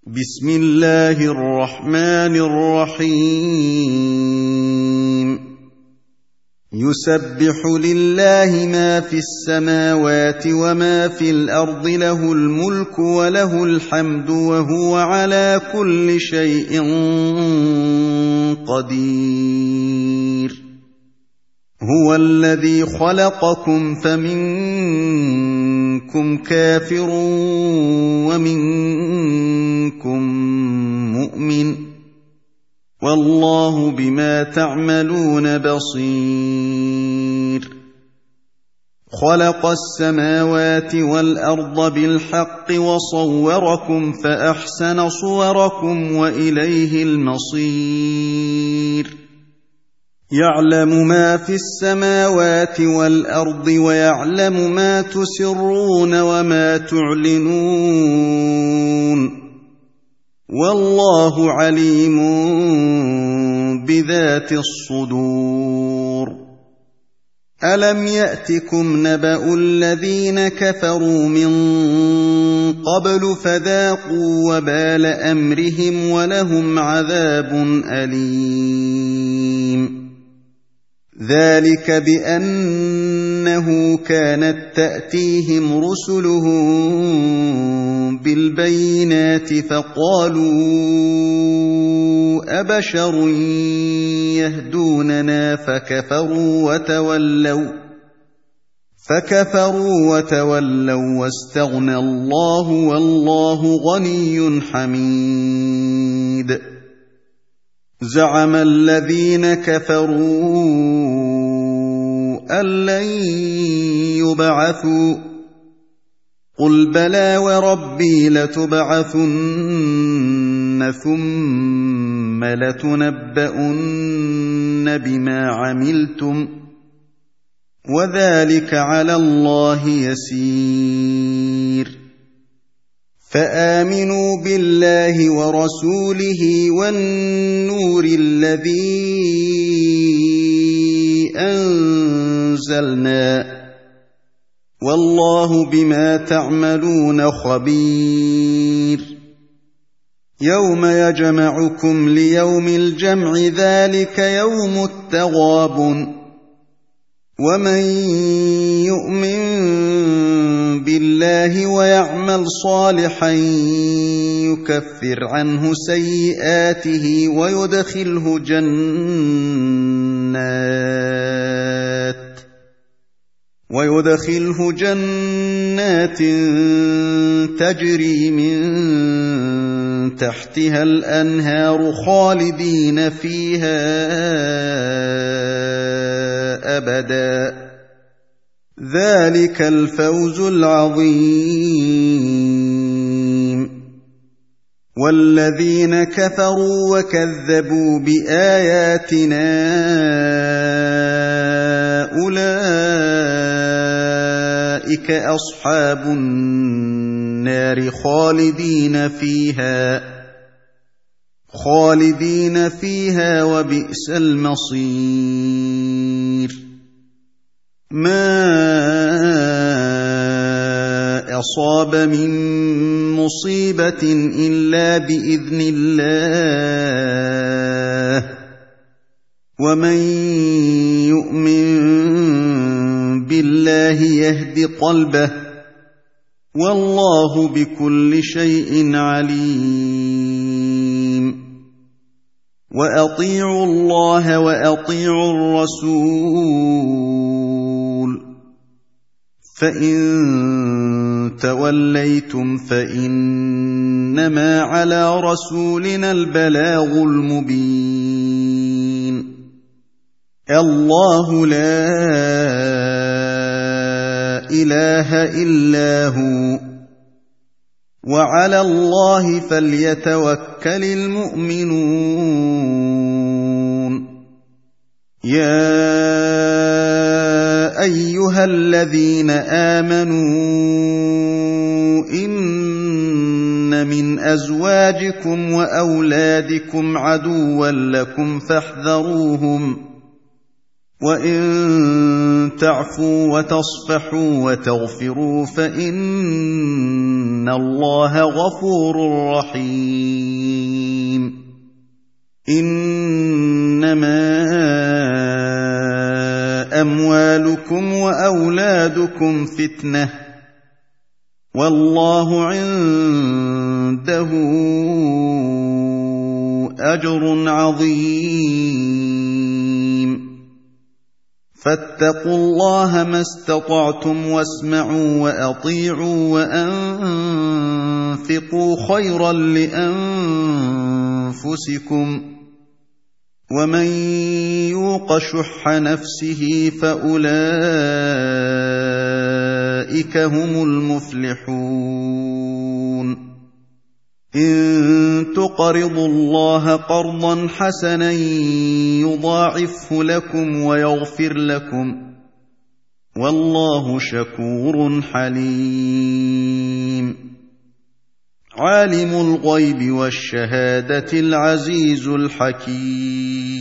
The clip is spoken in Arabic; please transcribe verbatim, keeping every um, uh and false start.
بسم الله الرحمن الرحيم يسبح لله ما في السماوات وما في الأرض له الملك وله الحمد وهو على كل شيء قدير هو الذي خلقكم فمنكم كافر ومنكم مؤمن والله بما تعملون بصير خلق السماوات والأرض بالحق وصوركم فأحسن صوركم وإليه المصير يعلم ما في السماوات والأرض ويعلم ما تسرون وما تعلنون والله عليم بذات الصدور ألم يأتكم نبأ الذين كفروا من قبل فذاقوا وبال أمرهم ولهم عذاب أليم ذلك بأنه كانت تأتيهم رسلهم بالبينات فقالوا أبشر يهدوننا فكفروا وتولوا فكفروا وتولوا واستغنى الله والله غني حميد زعم الذين كفروا أن لن يبعثوا قل بلى وربي لتبعثن ثم لتنبؤن بما عملتم وذلك على الله يسير فآمنوا بالله ورسوله والنور الذي أنزلنا والله بما تعملون خبير يوم يجمعكم ليوم الجمع ذلك يوم التغابن ومن يؤمن بالله ويعمل صالحا يكفر عنه سيئاته ويدخله جنات ويدخله جنات تجري من تحتها الأنهار خالدين فيها أبدا ذلك الفوز العظيم والذين كفروا وكذبوا بآياتنا أولئك أصحاب النار خالدين فيها خالدين فيها وبئس المصير ما أصاب من مصيبة إلا بإذن الله ومن يؤمن بالله يهد قلبه والله بكل شيء عليم وأطيعوا الله وأطيعوا الرسول فإن توليتم فإنما على رسولنا البلاغ المبين الله لا إله إلا هو وعلى الله فليتوكل المؤمنون يا أيها الذين آمنوا إن من أزواجكم وأولادكم عدوا لكم فاحذروهم وإن تعفوا وتصفحوا وتغفروا فإن إِنَّ اللَّهَ غَفُورٌ رَّحِيمٌ إِنَّمَا أَمْوَالُكُمْ وَأَوْلَادُكُمْ فِتْنَةٌ وَاللَّهُ عِندَهُ أَجْرٌ عَظِيمٌ فَاتَّقُوا اللَّهَ مَا اسْتَطَعْتُمْ وَاسْمَعُوا وَأَطِيعُوا وَأَنفِقُوا خَيْرًا لِّأَنفُسِكُمْ ۗ وَمَن يُوقَ شُحَّ نَفْسِهِ فَأُولَٰئِكَ هُمُ الْمُفْلِحُونَ إِن تُقْرِضُوا اللَّهَ قَرْضًا حَسَنًا يُضَاعِفْهُ لَكُمْ وَيَغْفِرْ لَكُمْ ۚ وَاللَّهُ شَكُورٌ حَلِيمٌ عَالِمُ الْغَيْبِ وَالشَّهَادَةِ الْعَزِيزُ الْحَكِيمُ